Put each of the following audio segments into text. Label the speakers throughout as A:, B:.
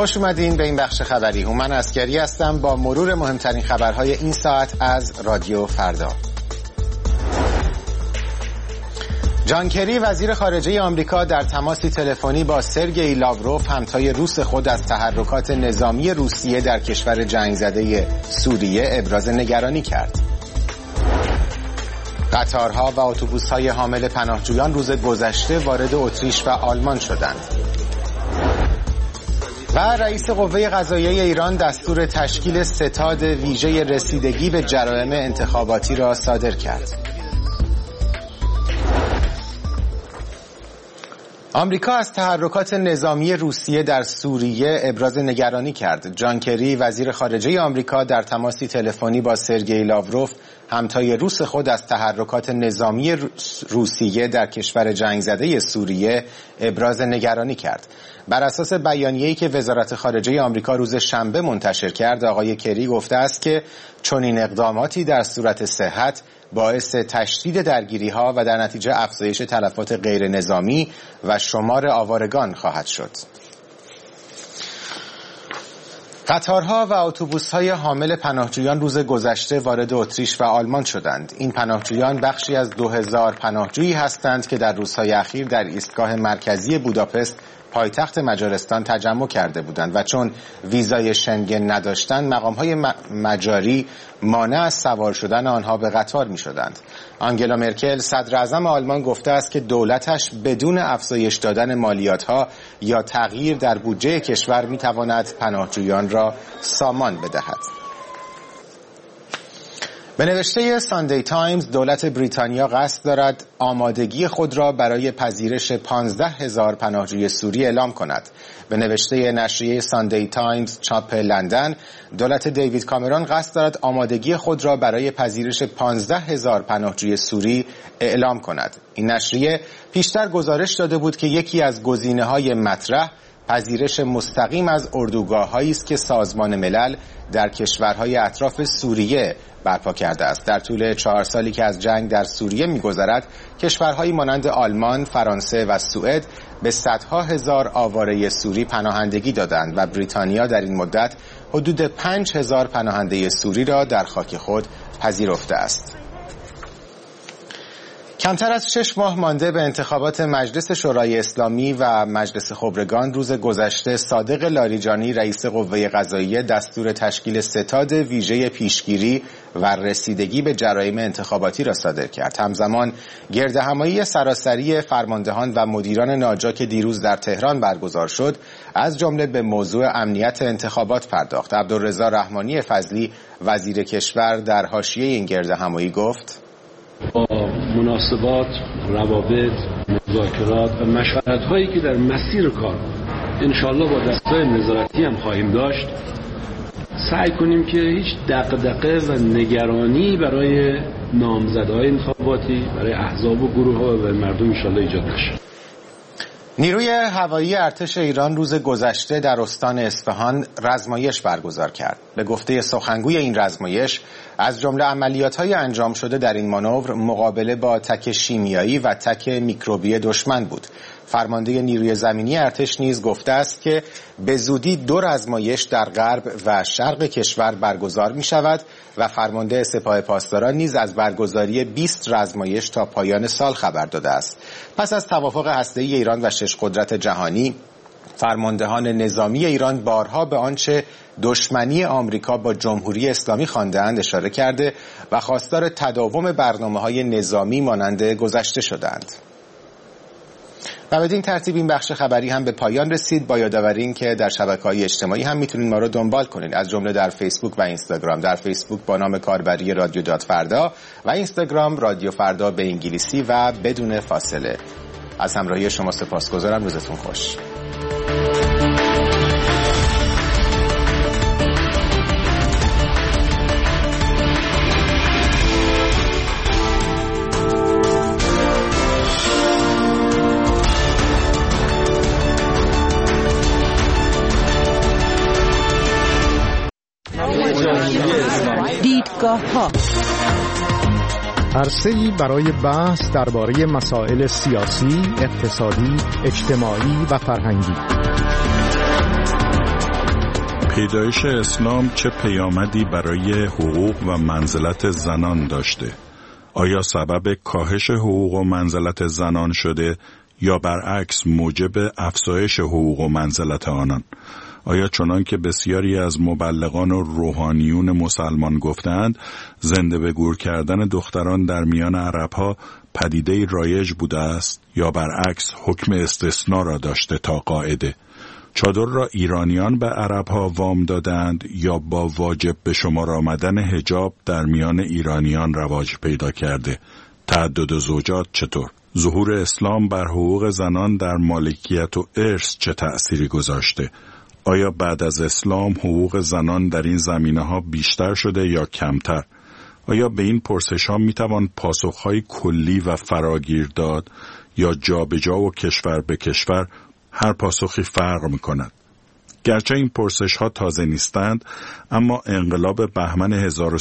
A: خوش اومدین به این بخش خبری. هومن عسکری هستم با مرور مهمترین خبرهای این ساعت از رادیو فردا. جان کری وزیر خارجه آمریکا در تماسی تلفنی با سرگئی لاوروف همتای روس خود از تحرکات نظامی روسیه در کشور جنگ زده سوریه ابراز نگرانی کرد. قطارها و اتوبوس‌های حامل پناهجویان روز گذشته وارد اتریش و آلمان شدند. و رئیس قوه قضاییه ایران دستور تشکیل ستاد ویژه رسیدگی به جرایم انتخاباتی را صادر کرد. آمریکا از تحرکات نظامی روسیه در سوریه ابراز نگرانی کرد. جان کری وزیر خارجه آمریکا در تماسی تلفنی با سرگئی لاوروف همتای روس خود از تحرکات نظامی روسیه در کشور جنگ زده سوریه ابراز نگرانی کرد. بر اساس بیانیه‌ای که وزارت خارجه آمریکا روز شنبه منتشر کرد، آقای کری گفته است که چنین اقداماتی در صورت صحت باعث تشدید درگیری‌ها و در نتیجه افزایش تلفات غیر نظامی و شمار آوارگان خواهد شد. قطارها و اتوبوس‌های حامل پناهجویان روز گذشته وارد اتریش و آلمان شدند. این پناهجویان بخشی از 2000 پناهجویی هستند که در روزهای اخیر در ایستگاه مرکزی بوداپست پایتخت مجارستان تجمع کرده بودند و چون ویزای شنگن نداشتند مقام‌های مجاری مانع از سوار شدن آنها به قطار می‌شدند. آنگلا مرکل صدر اعظم آلمان گفته است که دولتش بدون افزایش دادن مالیات‌ها یا تغییر در بودجه کشور می‌تواند پناهجویان را سامان بدهد. به نوشته ساندی تایمز دولت بریتانیا قصد دارد آمادگی خود را برای پذیرش 15,000 پناهجوی سوری اعلام کند. به نوشته نشریه ساندی تایمز چاپ لندن، دولت دیوید کامرون قصد دارد آمادگی خود را برای پذیرش 15,000 پناهجوی سوری اعلام کند. این نشریه پیشتر گزارش داده بود که یکی از گزینه‌های مطرح پذیرش مستقیم از اردوگاه‌هایی است که سازمان ملل در کشورهای اطراف سوریه برپا کرده است. در طول 4 سالی که از جنگ در سوریه می‌گذرد، کشورهایی مانند آلمان، فرانسه و سوئد به صدها هزار آواره سوری پناهندگی دادند و بریتانیا در این مدت حدود 5,000 پناهنده سوری را در خاک خود پذیرفته است. کمتر از 6 ماه مانده به انتخابات مجلس شورای اسلامی و مجلس خبرگان روز گذشته صادق لاریجانی رئیس قوه قضاییه دستور تشکیل ستاد ویژه پیشگیری و رسیدگی به جرایم انتخاباتی را صادر کرد. همزمان گردهمایی سراسری فرماندهان و مدیران ناجا که دیروز در تهران برگزار شد از جمله به موضوع امنیت انتخابات پرداخت. عبدالرضا رحمانی فضلی وزیر کشور در حاشیه این گردهمایی گفت:
B: با مناسبات، روابط، مذاکرات و مشورت‌هایی که در مسیر کار انشاءالله با دستگاه نظارتی هم خواهیم داشت، سعی کنیم که هیچ دغدغه و نگرانی برای نامزدهای انتخاباتی، برای احزاب و گروه‌ها و مردم انشاءالله ایجاد نشه.
A: نیروی هوایی ارتش ایران روز گذشته در استان اصفهان رزمایش برگزار کرد. به گفته سخنگوی این رزمایش، از جمله عملیات‌های انجام شده در این مانور مقابله با تک شیمیایی و تک میکروبی دشمن بود. فرمانده نیروی زمینی ارتش نیز گفته است که به زودی 2 رزمایش در غرب و شرق کشور برگزار می شود و فرمانده سپاه پاسداران نیز از برگزاری 20 رزمایش تا پایان سال خبر داده است. پس از توافق هسته‌ای ایران و 6 قدرت جهانی، فرماندهان نظامی ایران بارها به آنچه دشمنی آمریکا با جمهوری اسلامی خواندند اشاره کرده و خواستار تداوم برنامه‌های نظامی مانند گذشته شدند. و بدین ترتیب این بخش خبری هم به پایان رسید. با یادآوری این که در شبکه‌های اجتماعی هم میتونید ما رو دنبال کنید، از جمله در فیسبوک و اینستاگرام. در فیسبوک با نام کاربری رادیو فردا و اینستاگرام رادیو فردا به انگلیسی و بدون فاصله. از همراهی شما سپاسگزارم. روزتون خوش.
C: دیدگاه‌ها
D: عرصه‌ای برای بحث درباره مسائل سیاسی، اقتصادی، اجتماعی و فرهنگی.
C: پیدایش اسلام چه پیامدی برای حقوق و منزلت زنان داشته؟ آیا سبب کاهش حقوق و منزلت زنان شده یا برعکس موجب افزایش حقوق و منزلت آنان؟ آیا چنان که بسیاری از مبلغان و روحانیون مسلمان گفتند زنده به گور کردن دختران در میان عربها پدیده رایج بوده است یا برعکس حکم استثناء را داشته تا قاعده؟ چادر را ایرانیان به عربها وام دادند یا با واجب به شمار آمدن حجاب در میان ایرانیان رواج پیدا کرده؟ تعدد زوجات چطور؟ ظهور اسلام بر حقوق زنان در مالکیت و ارث چه تأثیری گذاشته؟ آیا بعد از اسلام حقوق زنان در این زمینه‌ها بیشتر شده یا کمتر؟ آیا به این پرسش‌ها می‌توان پاسخ‌های کلی و فراگیر داد یا جابجا و کشور به کشور هر پاسخی فرق می‌کند؟ گرچه این پرسش‌ها تازه نیستند، اما انقلاب بهمن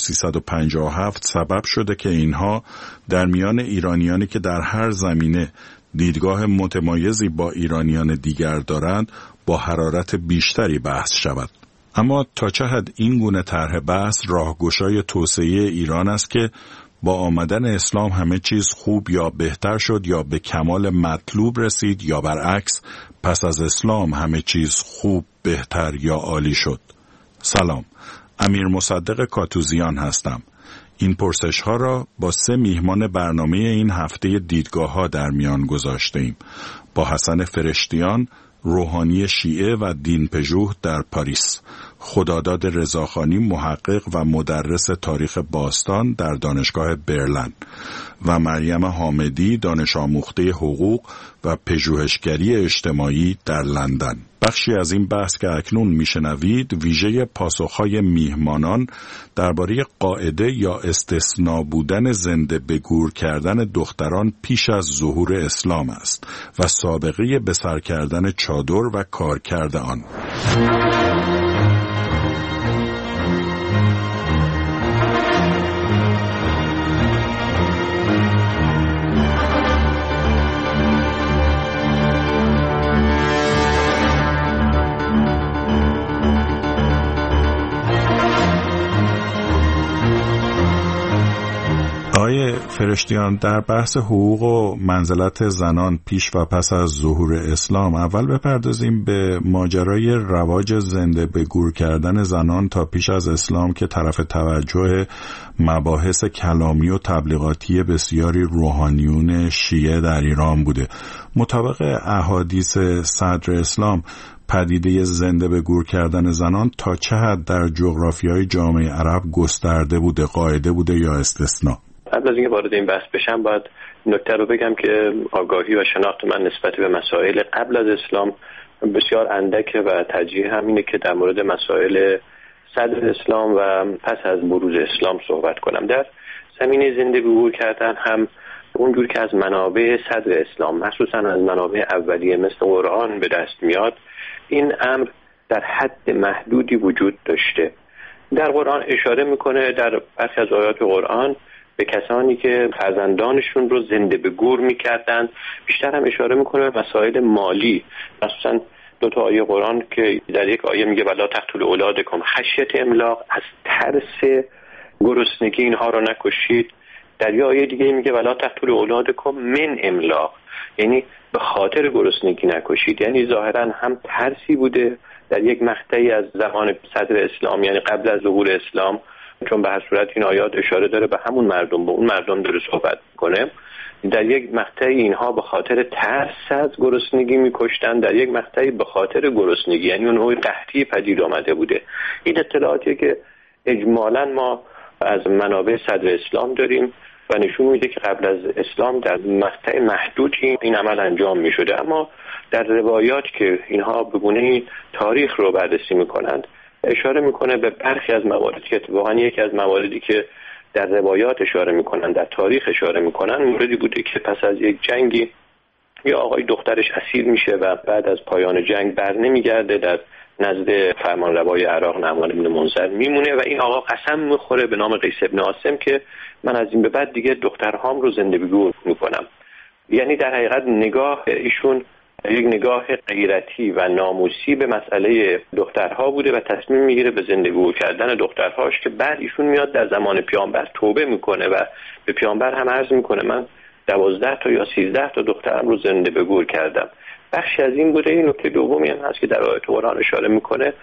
C: 1357 سبب شده که اینها در میان ایرانیانی که در هر زمینه دیدگاه متمایزی با ایرانیان دیگر دارند با حرارت بیشتری بحث شود. اما تا چه حد این گونه طرح بحث راهگشای توسعه ایران است که با آمدن اسلام همه چیز خوب یا بهتر شد یا به کمال مطلوب رسید یا برعکس پس از اسلام همه چیز خوب، بهتر یا عالی شد؟ سلام، امیر مصدق کاتوزیان هستم. این پرسش ها را با 3 میهمان برنامه این هفته دیدگاه ها در میان گذاشته ایم. با حسن فرشتیان، روحانی شیعه و دین پژوه در پاریس، خداداد رضاخانی، محقق و مدرس تاریخ باستان در دانشگاه برلین و مریم حامدی، دانش آموخته حقوق و پژوهشگری اجتماعی در لندن. بخشی از این بحث که اکنون میشنوید ویژه پاسخهای میهمانان درباره قاعده یا استثناء بودن زنده به گور کردن دختران پیش از ظهور اسلام است و سابقه به سر کردن چادر و کارکرد آن. فرشتیان، در بحث حقوق و منزلت زنان پیش و پس از ظهور اسلام اول بپردازیم به ماجرای رواج زنده به گور کردن زنان تا پیش از اسلام که طرف توجه مباحث کلامی و تبلیغاتی بسیاری روحانیون شیعه در ایران بوده. مطابق احادیث صدر اسلام پدیده زنده به گور کردن زنان تا چه حد در جغرافیای جامعه عرب گسترده بوده، قاعده بوده یا استثناء؟
E: قبل از اینکه وارد این بحث بشم باید نکته رو بگم که آگاهی و شناخت من نسبت به مسائل قبل از اسلام بسیار اندکه و ترجیح هم اینه که در مورد مسائل صدر اسلام و پس از بروز اسلام صحبت کنم. در زمینه زنده به گور کردن هم اونجور که از منابع صدر اسلام مخصوصا از منابع اولیه مثل قرآن به دست میاد، این امر در حد محدودی وجود داشته. در قرآن اشاره میکنه، در برخی از آیات قرآن به کسانی که فرزندانشون رو زنده به گور میکردن. بیشتر هم اشاره میکنه به مسائل مالی، مثلا 2 آیه قرآن که در یک آیه میگه ولا تقتلوا اولادکم خشیة املاق، از ترس گرسنگی اینها رو نکشید. در یه آیه دیگه میگه ولا تقتلوا اولادکم من املاق، یعنی به خاطر گرسنگی نکشید. یعنی ظاهرا هم ترسی بوده در یک مقطعی از زمان صدر اسلام، یعنی قبل از ظهور اسلام، چون به هر صورت این آیات اشاره داره به همون مردم، به اون مردم داره صحبت میکنه. در یک مقطعی اینها به خاطر ترس از گرسنگی میکشتن، در یک مقطعی به خاطر گرسنگی، یعنی اون نوع قحطی پدید آمده بوده. این اطلاعاتی که اجمالاً ما از منابع صدر اسلام داریم و نشون میده که قبل از اسلام در مقطع محدودی این عمل انجام میشده. اما در روایات که اینها به گونه‌ای تاریخ رو بررسی میکنند اشاره میکنه به برخی از مواردی که اتفاقا یکی از مواردی که در روایات اشاره میکنن، در تاریخ اشاره میکنن، موردی بوده که پس از یک جنگی یا آقای دخترش اسیر میشه و بعد از پایان جنگ بر نمیگرده، در نزد فرمانروای عراق نعمان بن منذر میمونه و این آقا قسم میخوره به نام قیس بن عاصم که من از این به بعد دیگه دخترهام رو زنده به گور میکنم. یعنی در حقیقت نگاه ایشون یک نگاه غیرتی و ناموسی به مسئله دخترها بوده و تصمیم میگیره به زنده گور کردن دخترهاش، که بعد ایشون میاد در زمان پیامبر توبه میکنه و به پیامبر هم عرض میکنه من 12 تا یا 13 تا دخترم رو زنده به گور کردم. بخشی از این بوده. این نکته دومی هم هست که در آیه قرآن اشاره میکنه،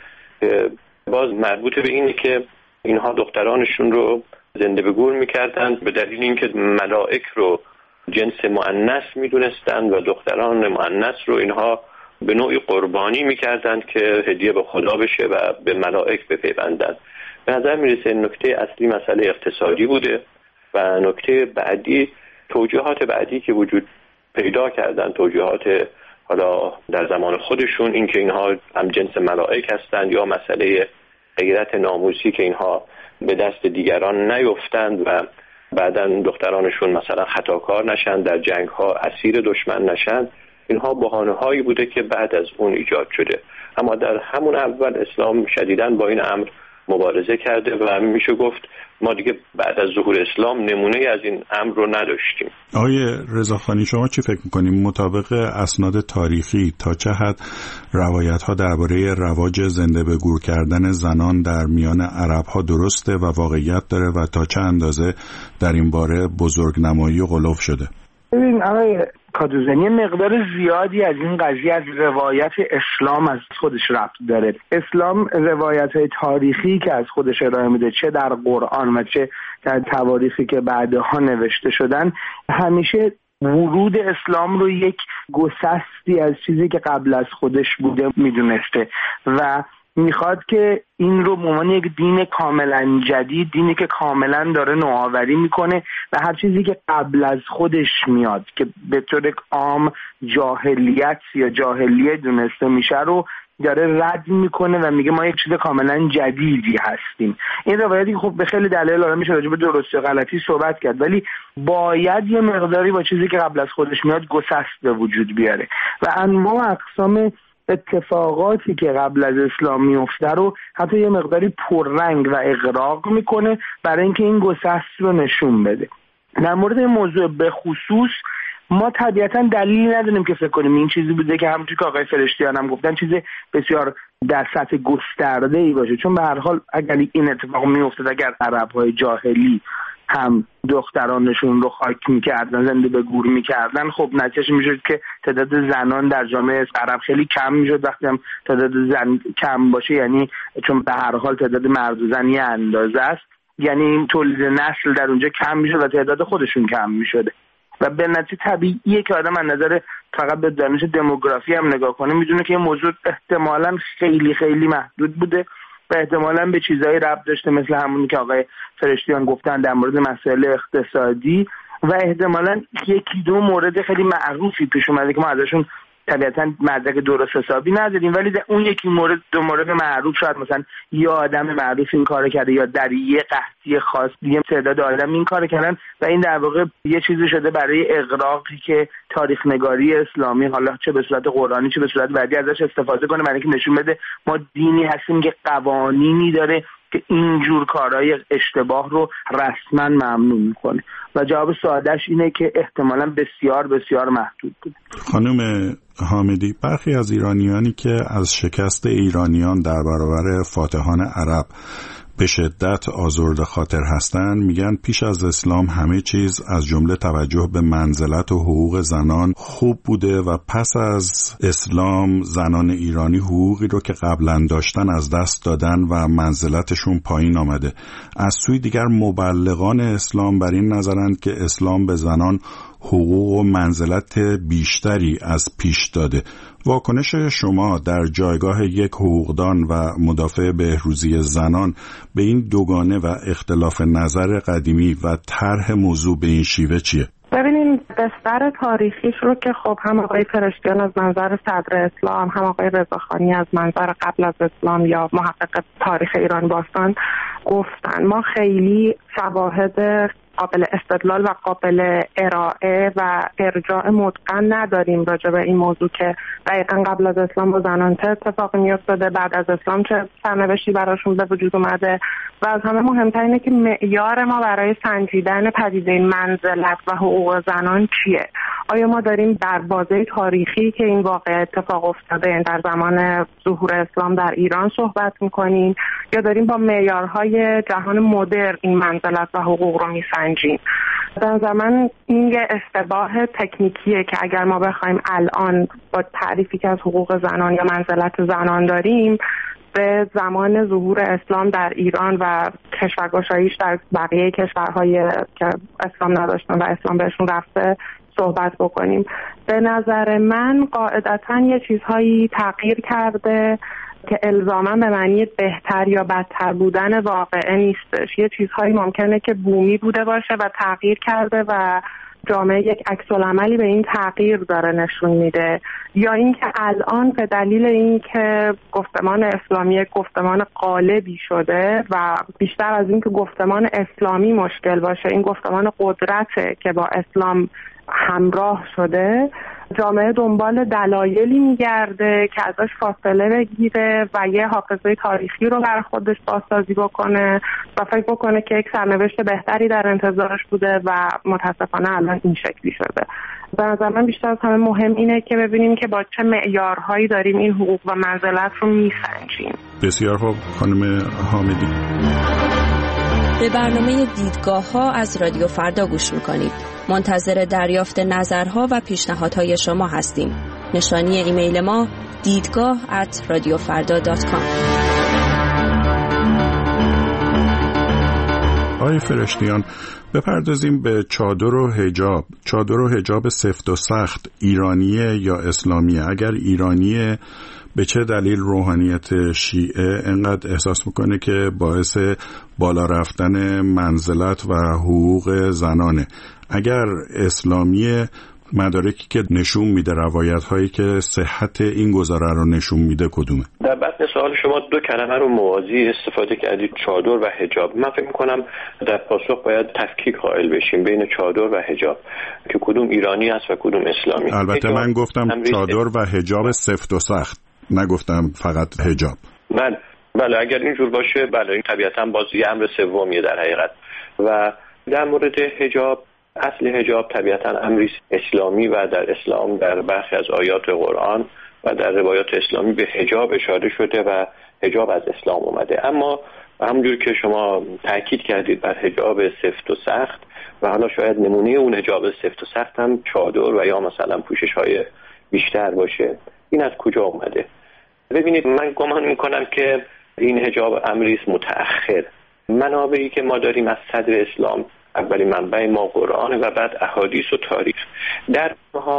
E: باز مربوط به اینه که اینها دخترانشون رو زنده به گور میکردن به دلیل اینکه ملائک رو جنس مؤنث میدونستند و دختران مؤنث رو اینها به نوعی قربانی میکردند که هدیه به خدا بشه و به ملائک بپیوندند. به نظر میرسه نکته اصلی مسئله اقتصادی بوده و نکته بعدی توجیهات بعدی که وجود پیدا کردن، توجیهات حالا در زمان خودشون، این که اینها هم جنس ملائک هستند یا مسئله غیرت ناموسی که اینها به دست دیگران نیفتند و بعدن دخترانشون مثلا خطاکار نشن، در جنگ ها اسیر دشمن نشن. اینها بهانه هایی بوده که بعد از اون ایجاد شده، اما در همون اول اسلام شدیداً با این امر مبارزه کرده و میشه گفت ما دیگه بعد از ظهور اسلام نمونه از این امر رو نداشتیم.
C: آقای رضاخانی شما چی فکر میکنیم؟ مطابق اسناد تاریخی تا چه حد روایت ها درباره رواج زنده به گور کردن زنان در میان عرب ها درسته و واقعیت داره و تا چه اندازه در این باره بزرگنمایی و غلوف شده؟
F: ببین آقای کادوزنی، مقدار زیادی از این قضیه از روایت اسلام از خودش ربط داره. اسلام روایت‌های تاریخی که از خودش ارائه میده، چه در قرآن و چه در تواریخی که بعدها نوشته شدن، همیشه ورود اسلام رو یک گسستی از چیزی که قبل از خودش بوده میدونسته و میخواد که این رو به عنوان یک دین کاملا جدید، دینی که کاملا داره نوآوری میکنه و هر چیزی که قبل از خودش میاد که به طور عام جاهلیت یا جاهلیه دونسته میشه رو داره رد میکنه و میگه ما یک چیز کاملا جدیدی هستیم. این روایتی خب به خیلی دلایل آدم میشه راجع به درستی و غلطی صحبت کرد، ولی باید یه مقداری با چیزی که قبل از خودش میاد گسست به وجود بیاره و انواع اقسام اتفاقاتی که قبل از اسلام میفته رو حتی یه مقداری پررنگ و اغراق میکنه برای اینکه این گسست رو نشون بده. در مورد این موضوع به خصوص ما طبیعتا دلیلی نداریم که فکر کنیم این چیزی بوده که همونطور که آقای فرشتیان هم گفتن چیز بسیار در سطح گسترده‌ای باشه، چون به هر حال اگر این اتفاق میافتاد، اگر عرب‌های جاهلی هم دخترانشون رو خاک میکردن، زنده به گور میکردن، خب نتیجهش میشد که تعداد زنان در جامعه عرب خیلی کم میشد. وقتی هم تعداد زن کم باشه، یعنی چون به هر حال تعداد مرد و زن یه اندازه است، یعنی این تولید نسل در اونجا کم میشد و تعداد خودشون کم میشده و به نتیجه طبیعیه که آدم از نظر فقط به دانش دموگرافی هم نگاه کنه میدونه که این موضوع احتمالاً خیلی خیلی محدود بوده و احتمالاً به چیزایی ربط داشته مثل همونی که آقای فرشتیان گفتن در مورد مسائل اقتصادی و احتمالاً یکی دو مورد خیلی معروفی پیش اومده که ما ازشون طبیعتاً مدرک درست حسابی نداریم، ولی در اون یکی مورد، دو مورد معروف شاید مثلا یه آدم معروف این کارو کرده یا در یه قحطی خاص یه تعداد آدم این کارو کردن و این در واقع یه چیزی شده برای اغراقی که تاریخ نگاری اسلامی حالا چه به صورت قرآنی چه به صورت بعدی ازش استفاده کنه برای اینکه نشون بده ما دینی هستیم که قوانینی داره که اینجور کارهای اشتباه رو رسما ممنوع میکنه و جواب سادهش اینه که احتمالاً بسیار بسیار محدود بود.
C: خانم حامدی، برخی از ایرانیانی که از شکست ایرانیان در برابر فاتحان عرب به شدت آزرده خاطر هستند میگن پیش از اسلام همه چیز از جمله توجه به منزلت و حقوق زنان خوب بوده و پس از اسلام زنان ایرانی حقوقی رو که قبلا داشتن از دست دادن و منزلتشون پایین آمده. از سوی دیگر مبلغان اسلام بر این نظرند که اسلام به زنان حقوق و منزلت بیشتری از پیش داده. واکنش شما در جایگاه یک حقوقدان و مدافع بهروزی زنان به این دوگانه و اختلاف نظر قدیمی و طرح موضوع به این شیوه چیه؟
G: ببینید بستر تاریخیش رو که خب هم آقای فرشتیان از منظر صدر اسلام، هم آقای رضاخانی از منظر قبل از اسلام یا محقق تاریخ ایران باستان گفتن. ما خیلی شواهد قابل استدلال و قابل ارائه و ارجاع متقن نداریم راجع به این موضوع که دقیقاً قبل از اسلام با زنان چه اتفاقی میافتاده، بعد از اسلام چه سرنوشتی براشون به وجود اومده و از همه مهمتر اینه که معیار ما برای سنجیدن پدیده منزلت و حقوق زنان چیه. آیا ما داریم در بازه تاریخی که این واقعه اتفاق افتاده در زمان ظهور اسلام در ایران صحبت میکنیم یا داریم با معیارهای جهان مدرن این منزلت و حقوق رو میسنجیم؟ در زمان این یه اشتباه تکنیکیه که اگر ما بخوایم الان با تعریفی که از حقوق زنان یا منزلت زنان داریم به زمان ظهور اسلام در ایران و کشورگشاییش در بقیه کشورهای که اسلام نداشتن و اسلام بهشون رفته صحبت بکنیم. به نظر من قاعدتاً یه چیزهایی تغییر کرده که الزاماً به معنی بهتر یا بدتر بودن واقعه نیستش. یه چیزهایی ممکنه که بومی بوده باشه و تغییر کرده و جامعه یک عکس‌العملی به این تغییر داره نشون میده، یا اینکه الان به دلیل اینکه گفتمان اسلامی گفتمان غالبی شده و بیشتر از اینکه گفتمان اسلامی مشکل باشه این گفتمان قدرته که با اسلام همراه شده، جامعه دنبال دلایلی میگرده که ازش فاصله بگیره و یه حافظه تاریخی رو برای خودش بازسازی بکنه و فکر بکنه که یک سرنوشت بهتری در انتظارش بوده و متاسفانه الان این شکلی شده. به نظر من بیشتر از همه مهم اینه که ببینیم که با چه معیارهایی داریم این حقوق و منزلت رو میسنجیم.
C: بسیار خوب خانم حامدی.
H: به برنامه دیدگاه‌ها از رادیو فردا گوش می‌کنید. منتظر دریافت نظرها و پیشنهادهای شما هستیم. نشانی ایمیل ما دیدگاه@radiofarda.com.
C: آقای فرشتیان، بپردازیم به چادر و حجاب. چادر و حجاب سفت و سخت ایرانیه یا اسلامیه؟ اگر ایرانیه به چه دلیل روحانیت شیعه انقدر احساس میکنه که باعث بالا رفتن منزلت و حقوق زنانه؟ اگر اسلامی، مدارکی که نشون میده، روایت هایی که صحت این گزاره رو نشون میده کدومه؟
E: در بطن سوال شما دو کلمه رو موازی استفاده کردید، چادر و حجاب. من فکر میکنم در پاسخ باید تفکیک قائل بشیم بین چادر و حجاب که کدوم ایرانی است و کدوم اسلامی.
C: البته من گفتم چادر و حجاب سفت و سخت، نگفتم فقط حجاب.
E: بله اگر اینجور باشه بله، این طبیعتا باز یه امر سومیه در حقیقت. و در مورد حجاب، اصل حجاب طبیعتا امری اسلامی و در اسلام در برخی از آیات قرآن و در روایات اسلامی به حجاب اشاره شده و حجاب از اسلام اومده. اما همونجور که شما تاکید کردید بر حجاب سفت و سخت و حالا شاید نمونه اون حجاب سفت و سخت هم چادر و یا مثلا پوشش های بیشتر باشه، این از کجا اومده؟ ببینید، من گمان میکنم که این حجاب امری متأخر. منابعی که ما داریم از صدر اسلام، اولین منبع ما قرآن و بعد احادیث و تاریخ. در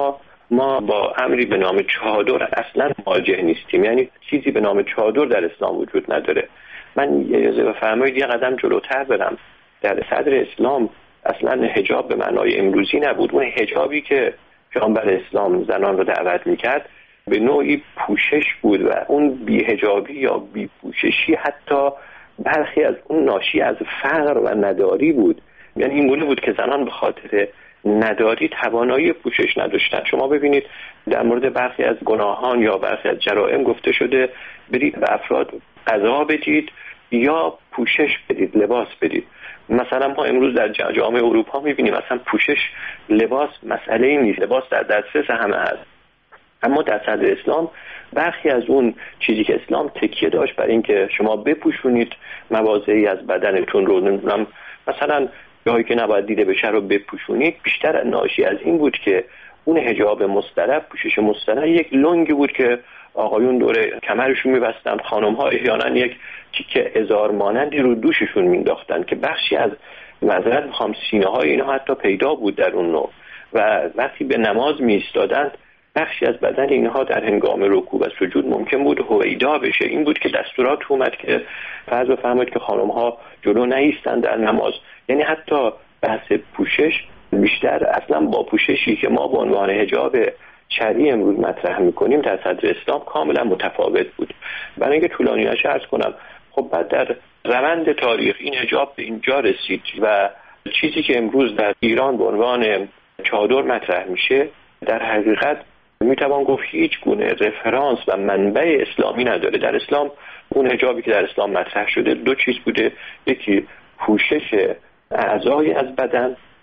E: ما با امری به نام چادر اصلا مواجه نیستیم، یعنی چیزی به نام چادر در اسلام وجود نداره. من اجازه بفرمایید یه قدم جلوتر برم. در صدر اسلام اصلا حجاب به معنای امروزی نبود. اون حجابی که پیامبر اسلام زنان رو دعوت میکرد به نوعی پوشش بود و اون بی‌حجابی یا بی‌پوششی حتی برخی از اون ناشی از فقر و نداری بود. یعنی این گونه بود که زنان به خاطر نداری توانایی پوشش نداشتن. شما ببینید در مورد برخی از گناهان یا برخی از جرائم گفته شده برید به افراد غذا بدید یا پوشش بدید، لباس بدید. مثلا ما امروز در جامعه اروپا میبینیم مثلا پوشش، لباس مسئله نیست، لباس در دسترس همه هست. اما در صدر اسلام برخی از اون چیزی که اسلام تکیه داشت برای اینکه شما بپوشونید مواضعی از بدنتون رو، نمیدونم مثلا جایی که نباید دیده بشه رو بپوشونید، بیشتر ناشی از این بود که اون حجاب مسترب، پوشش مسترب یک لنگی بود که آقایون دور کمرشون میبستن، خانم‌ها احیانا یک تیکه ازار مانندی رو دوششون مینداختن که بخشی از معذرت میخوام سینه‌های اینا حتی پیدا بود در اون نوع. و وقتی به نماز میایستادند بخشی از بدن اینها در هنگام رکوع و سجود ممکن بود هویدا بشه. این بود که دستورات اومد که فرض بفرمایید که خانم‌ها جلو نایستن در نماز. یعنی حتی بحث پوشش بیشتر اصلا با پوششی که ما به عنوان حجاب شرعی امروز مطرح میکنیم در صدر اسلام کاملا متفاوت بود. برای اینکه طولانی‌اش عرض کنم، خب بعد در روند تاریخ این حجاب به اینجا رسید و چیزی که امروز در ایران به عنوان چادر مطرح میشه در حقیقت میتوان گفت هیچ گونه رفرانس و منبع اسلامی نداره. در اسلام اون حجابی که در اسلام مطرح شده دو چیز بوده، یکی پوشش اعضای از بدن،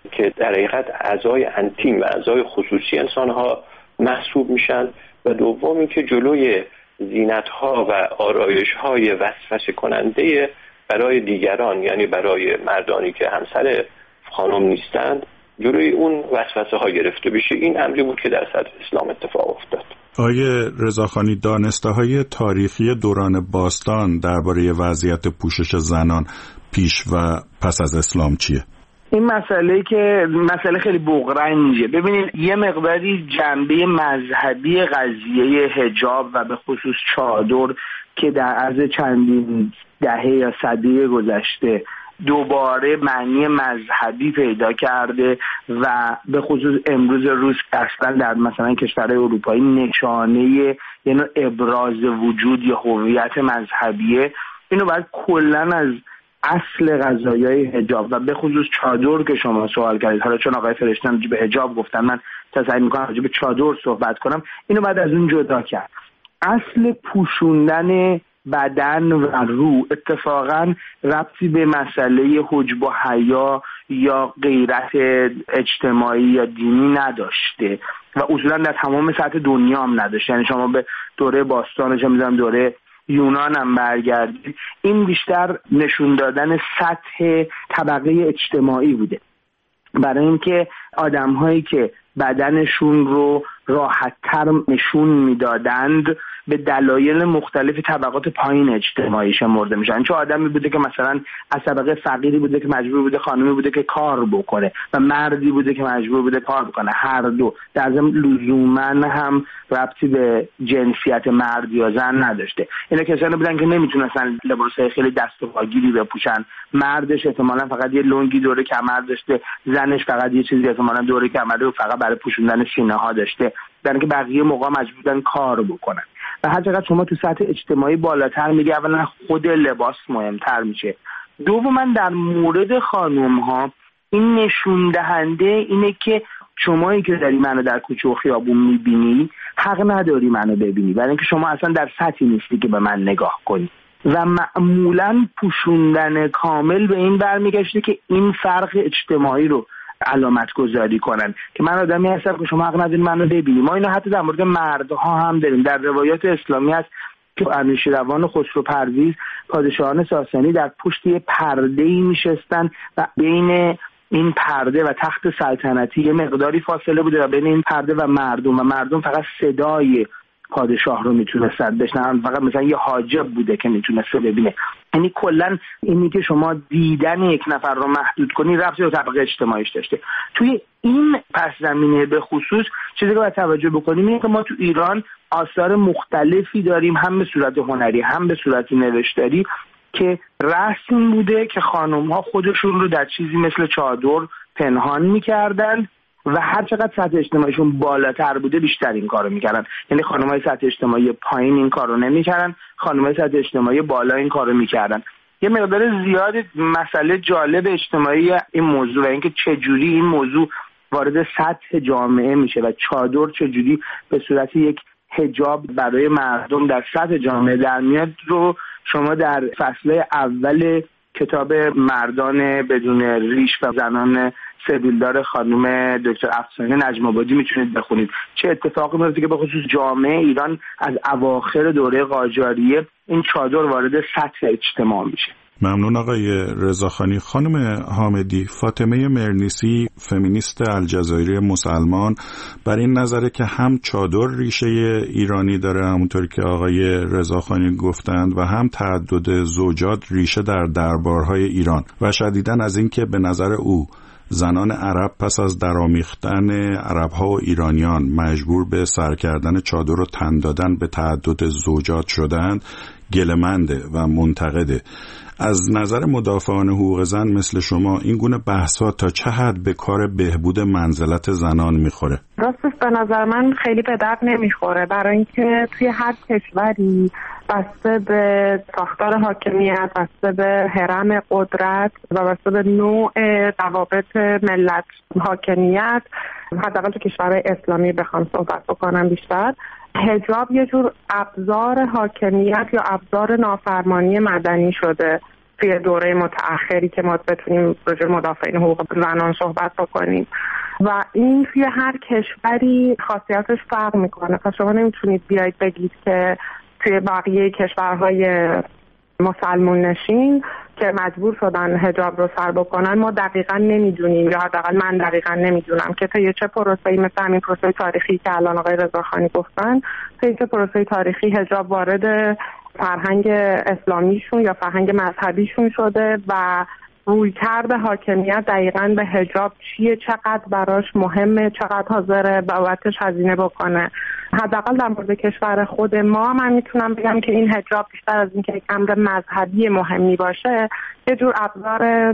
E: که در حقیقت اعضای انتیم و اعضای خصوصی انسان‌ها محسوب میشن، و دومی که جلوی زینت‌ها و آرایش‌های وسوسه کننده برای دیگران، یعنی برای مردانی که همسر خانم نیستند، جلوی اون وسوسه ها گرفته بشه. این امری بود که در صدر اسلام اتفاق افتاد.
C: آیه رضاخانی، دانسته های تاریخی دوران باستان درباره وضعیت پوشش زنان پیش و پس از اسلام چیه؟
F: این مسئله خیلی بغرنجه. ببینید یه مقداری جنبه مذهبی قضیه حجاب و به خصوص چادر که در عرض چندین دهه یا سده گذشته دوباره معنی مذهبی پیدا کرده و به خصوص امروز روز اصلا در مثلا کشورهای اروپایی نشانه یه نوع ابراز وجود یا هویت مذهبیه، اینو باید کلا از اصل قضایای حجاب و به خصوص چادر که شما سوال کردید، حالا چون آقای فرشتن راجع به حجاب گفتن، من سعی می‌کنم راجع به چادر صحبت کنم، اینو باید از اون جدا کرد. اصل پوشوندن بدن و روح اتفاقا ربطی به مسئله حجب و حیا یا غیرت اجتماعی یا دینی نداشته و اصولا در تمام سطح دنیا هم نداشته. یعنی شما به دوره باستان، چه می‌دونم دوره یونان هم برگردید، این بیشتر نشون دادن سطح طبقه اجتماعی بوده، برای اینکه آدم‌هایی که بدنشون رو راحت‌تر نشون میدادند به دلایل مختلف طبقات پایین اجتماعی شمرده میشن. چه آدمی بوده که مثلا از طبقه فقیری بوده که مجبور بوده، خانمی بوده که کار بکنه و مردی بوده که مجبور بوده کار بکنه، هر دو در ضمن لزوما هم ربطی به جنسیت مرد یا زن نداشته. اینا کسانی بودن که نمیتونستن لباسای خیلی دست و پاگیری بپوشن، مردش احتمالاً فقط یه لنگی دوره کمر داشته، زنش فقط یه چیزی احتمالاً دوره کمر و فقط برای پوشوندن سینه ها داشته، در اینکه بقیه موقع مجبور بودن کار بکنن. و هر چقدر شما تو سطح اجتماعی بالاتر میگه، اولا خود لباس مهمتر میشه، دوما در مورد خانم ها این نشون دهنده اینه که شمایی که داری منو در کوچه و خیابون میبینی حق نداری منو ببینی، برای اینکه شما اصلا در سطحی نیستی که به من نگاه کنی. و معمولا پوشوندن کامل به این برمیگشته که این فرق اجتماعی رو علامت گذاری کنن که من آدمی هستم که شما حق ندارید منو ببینید. ما اینو حتی در مورد مردها هم داریم. در روایات اسلامی هست که انوشیروان خسرو پرویز، پادشاهان ساسانی در پشت یه پرده‌ای میشستن و بین این پرده و تخت سلطنتی یه مقداری فاصله بوده و بین این پرده و مردم فقط صدای پادشاه رو میتونستن بشنون، فقط مثلا یه حاجب بوده که میتونسته ببینه. یعنی کلا اینی که شما دیدن یک نفر رو محدود کنی ربطی به طبقه اجتماعیش داشته. توی این پس زمینه به خصوص چیزی که باید توجه بکنیم اینه که ما تو ایران آثار مختلفی داریم، هم به صورت هنری هم به صورت نوشتاری، که رسم بوده که خانم‌ها خودشون رو در چیزی مثل چادر پنهان می‌کردن و هر چقدر سطح اجتماعیشون بالاتر بوده بیشتر این کارو میکردن. یعنی خانم‌های سطح اجتماعی پایین این کارو نمیکردن، خانم‌های سطح اجتماعی بالا این کارو میکردن. یه مقدار زیاد مسئله جالب اجتماعی این موضوع و اینکه چجوری این موضوع وارد سطح جامعه میشه و چادر چجوری به صورت یک حجاب برای مردم در سطح جامعه در میاد رو شما در فصل اول کتاب مردان بدون ریش و زنان سبیلدار خانم دکتر افسانه نجم آبادی میتونید بخونید. چه اتفاقی میفته که به خصوص جامعه ایران از اواخر دوره قاجاریه این چادر وارد سطح اجتماع میشه.
C: ممنون آقای رضاخانی. خانم حامدی، فاطمه مرنیسی، فمینیست الجزایری مسلمان، بر این نظره که هم چادر ریشه ایرانی داره همونطور که آقای رضاخانی گفتند و هم تعدد زوجات ریشه در دربارهای ایران و شدیداً از این که به نظر او زنان عرب پس از درامیختن عرب‌ها و ایرانیان مجبور به سر کردن چادر و تن دادن به تعدد زوجات شدند گله‌منده و منتقده. از نظر مدافعان حقوق زن مثل شما این گونه بحث‌ها تا چه حد به کار بهبود منزلت زنان میخوره؟
G: راستش به نظر من خیلی به درد نمیخوره، برای اینکه توی هر کشوری بسته به ساختار حاکمیت، بسته به هرم قدرت و بسته به نوع روابط ملت حاکمیت، حداقل تو کشورهای اسلامی بخوام صحبت بکنم بیشتر، حجاب یه جور ابزار حاکمیت یا ابزار نافرمانی مدنی شده توی دوره متأخری که ما بتونیم راجع به مدافعین حقوق زنان صحبت بکنیم و این توی هر کشوری خاصیتش فرق میکنه. پس شما نمیتونید بیایید بگید که توی بقیه کشورهای مسلمان نشین که مجبور شدن حجاب رو سر بکنن ما دقیقاً نمیدونیم، یا حداقل من دقیقاً نمیدونم که طی چه پروسه‌ای، مثل همین پروسه تاریخی که الان آقای رضاخانی گفتن، طی چه پروسه تاریخی حجاب وارد فرهنگ اسلامیشون یا فرهنگ مذهبیشون شده و رویکرد حاکمیت دقیقاً به حجاب چیه، چقدر براش مهمه، چقدر حاضره بابتش هزینه بکنه. حداقل در مورد کشور خود ما من میتونم بگم که این حجاب بیشتر از اینکه یک امر مذهبی مهمی باشه یه جور ابزار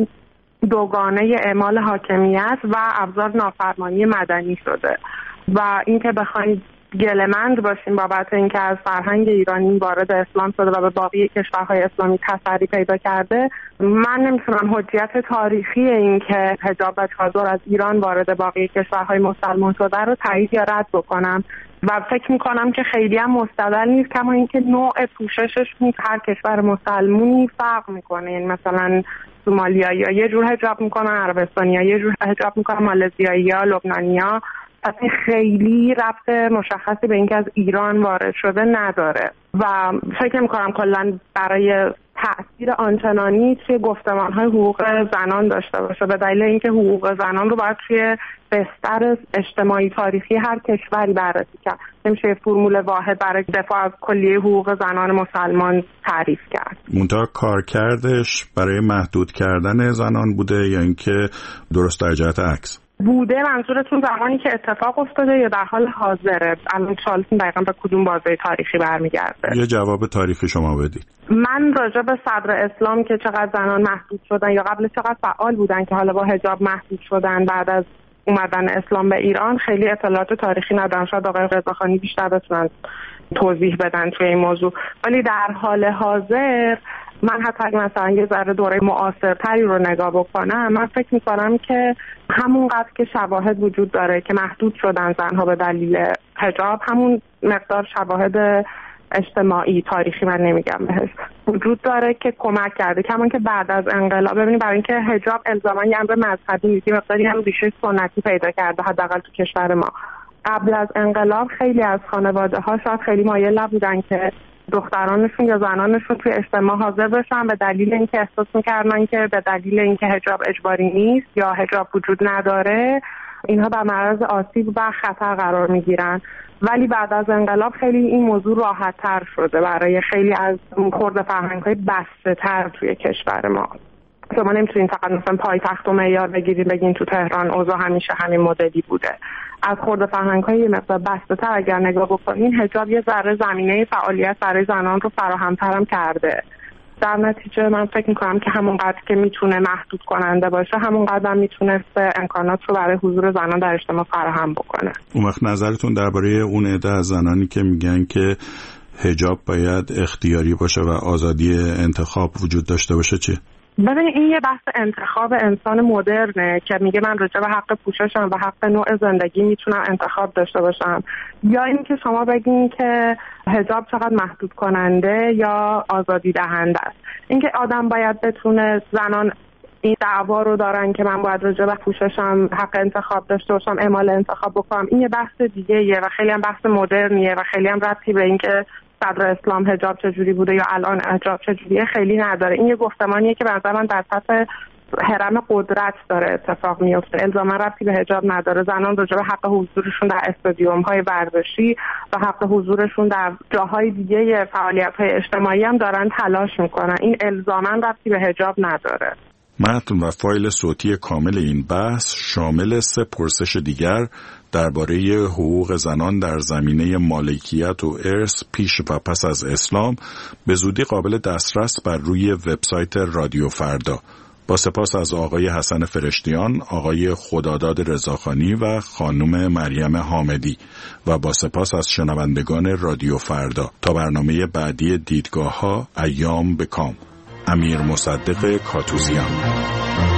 G: دوگانه اعمال حاکمیت و ابزار نافرمانی مدنی شده و اینکه بخواید گله‌مند باشیم بابت اینکه از فرهنگ ایرانی وارد اسلام شده و به باقی کشورهای اسلامی تسری پیدا کرده، من نمیتونم حجیت تاریخی این که حجاب و چادر از ایران وارد باقی کشورهای مسلمان شده رو تایید یا رد بکنم و فکر میکنم که خیلی هم مستدل نیست، کما اینکه نوع پوششش هر کشور مسلمونی فرق میکنه. یعنی مثلا سومالیایی‌ها یه جور حجاب میکنن، عربستانی‌ها یه جور حجاب میکنن، مالزیایی‌ها، لبنانی‌ها، پس خیلی ربط مشخصی به اینکه از ایران وارد شده نداره و فکر می‌کنم کلاً برای تأثیر آنچنانی توی گفتمان‌های حقوق زنان داشته باشه، به دلیل اینکه حقوق زنان رو باید توی بستر اجتماعی تاریخی هر کشوری بررسی کرد. نمیشه فرمول واحد برای دفاع از کلیه حقوق زنان مسلمان تعریف کرد.
C: منتها کارکردش برای محدود کردن زنان بوده یا اینکه درست در جهت عکس؟
G: بوده منظورتون زمانی که اتفاق افتاده یا در حال حاضره؟ الان سوالتون دقیقاً به کدوم بازه تاریخی برمیگرده؟
C: یه جواب تاریخی شما بدید.
G: من راجع به صدر اسلام که چقدر زنان محدود شدن یا قبل چقدر فعال بودن که حالا با حجاب محدود شدن بعد از اومدن اسلام به ایران خیلی اطلاعات تاریخی ندارم. شاید آقای رضاخانی بیشتر بتونن توضیح بدن توی این موضوع، ولی در حال حاضر من حتی اگه مثلا یه ذره دوره معاصرتری رو نگاه بکنم، من فکر میکنم که همونقدر که شواهد وجود داره که محدود شدن زنها به دلیل حجاب، همون مقدار شواهد اجتماعی تاریخی من نمیگم بهش وجود داره که کمک کرده. کمان که بعد از انقلاب ببینید برای اینکه حجاب الزاما یه امر مذهبی نیست، مقداری هم ریشه سنتی پیدا کرده حداقل تو کشور ما. قبل از انقلاب خیلی از خانواده‌ها شاید خیلی مایل نبودن که دخترانشون یا زنانشون توی اجتماع حاضر بشن به دلیل اینکه احساس می‌کردن که به دلیل اینکه حجاب اجباری نیست یا حجاب وجود نداره اینها در معرض آسیب و خطر قرار می‌گیرن. ولی بعد از انقلاب خیلی این موضوع راحت‌تر شده برای خیلی از خرد فرهنگ‌های بسته‌تر توی کشور ما. شما نمیتونین فقط مثلا پایتخت و معیار بگیرید بگین تو تهران اوضاع همیشه همین مدلی بوده. از خرد فرهنگ‌های یه مقدار بسته‌تر اگر نگاه بکنین، حجاب یه ذره زمینه فعالیت برای زنان رو فراهم‌تر هم کرده. در نتیجه من فکر می‌کنم که همونقدر که میتونه محدود کننده باشه، همونقدر هم میتونسته امکانات رو برای حضور زنان در اجتماع فراهم بکنه.
C: اون وقت نظرتون درباره اون عده از زنانی که میگن که حجاب باید اختیاری باشه و آزادی انتخاب وجود داشته باشه چیه؟
G: ببینید این یه بحث انتخاب انسان مدرنه که میگه من راجع به حق پوششم و حق نوع زندگی میتونم انتخاب داشته باشم، یا اینکه شما بگین که حجاب چقدر محدود کننده یا آزادی دهنده است. اینکه آدم باید بتونه، زنان این دعوا رو دارن که من باید راجع به پوششم حق انتخاب داشته باشم، اعمال انتخاب بکنم، این یه بحث دیگه‌ایه و خیلی هم بحث مدرنیه و خیلی هم ربطی به اینکه صدر اسلام حجاب چجوری بوده یا الان حجاب چجوریه خیلی نداره. این یه گفتمانیه که به نظر من در سطح هرم قدرت داره اتفاق میفته، الزاما ربطی به حجاب نداره. زنان راجع به حق حضورشون در استادیوم‌های ورزشی و حق حضورشون در جاهای دیگه فعالیت‌های اجتماعی هم دارن تلاش میکنن. این الزاما ربطی به حجاب نداره.
C: متن و فایل صوتی کامل این بحث شامل 3 پرسش دیگر درباره حقوق زنان در زمینه مالکیت و ارث پیش و پس از اسلام به زودی قابل دسترس بر روی وبسایت رادیو فردا. با سپاس از آقای حسن فرشتیان، آقای خداداد رضاخانی و خانم مریم حامدی و با سپاس از شنوندگان رادیو فردا. تا برنامه بعدی دیدگاه‌ها، ایام به کام. امیر مصدق کاتوزیان.